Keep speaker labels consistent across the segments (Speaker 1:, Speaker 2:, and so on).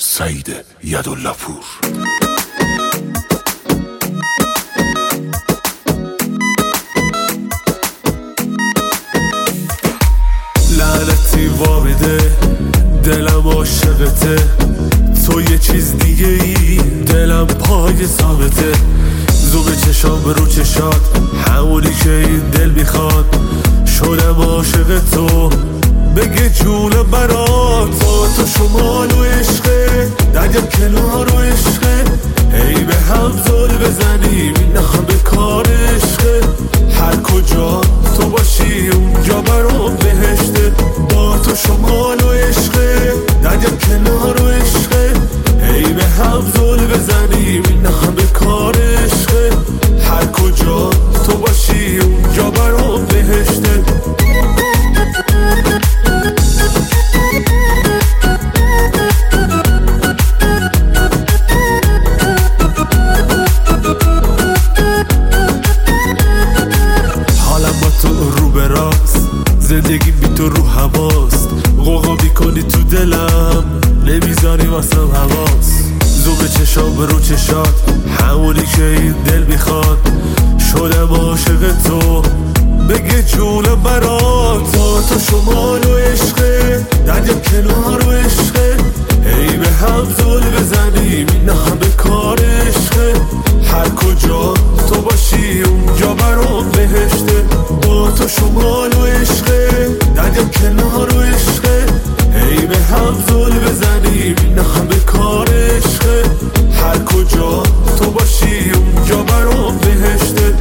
Speaker 1: سعید یدالله پور.
Speaker 2: لعنتی وابده دلم عاشقته، تو یه چیز دیگه ای دلم پای ثابته. زوم چشام رو چشات همونی که این دل میخواد، شدم عاشق تو بگه جونم برات. تو شمال و عشقه درگم کنار و عشقه، هی به هم زل بزنیم این همه کار عشقه. هر کجا تو باشی اونجا برام بهشته. با تو شمال و عشقه درگم کنار و عشقه، هی به هم زل بزنیم این همه کار عشقه. هر کجا تو باشی اونجا برام بهشته. زندگی بی تو رو هواست، غوغا میکنی تو دلم نمیذاری واسم حواس. زوم چشام رو چشات همونی که این دل میخواد، شدم عاشق تو بگه جونم برات. تو شمال و عشقه درگم کنار و عشقه، هی به هم زل بزنیم این همه کار عشقه. هر کجا تو باشی اونجا برام بهشته. با تو شمال و عشقه درگم کنار و عشقه، هی به هم زل بزنیم این همه کار عشقه. هر کجا تو باشی اونجا برام بهشته.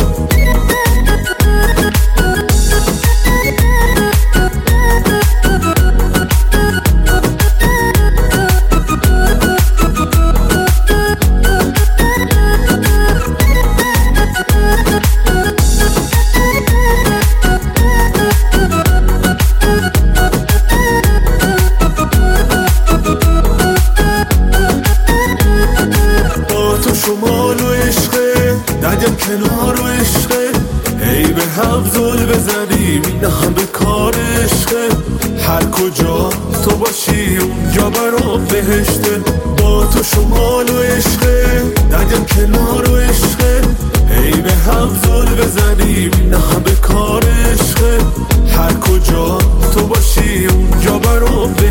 Speaker 2: شمال و عشقه درگم کنار و عشقه، هی به هم زل بزنیم این همه کار عشقه. هر کجا تو باشی اونجا برام بهشته. با تو شمال و عشقه درگم کنار و عشقه، هی به هم زل بزنیم این همه کار عشقه. هر کجا تو باشی اونجا برام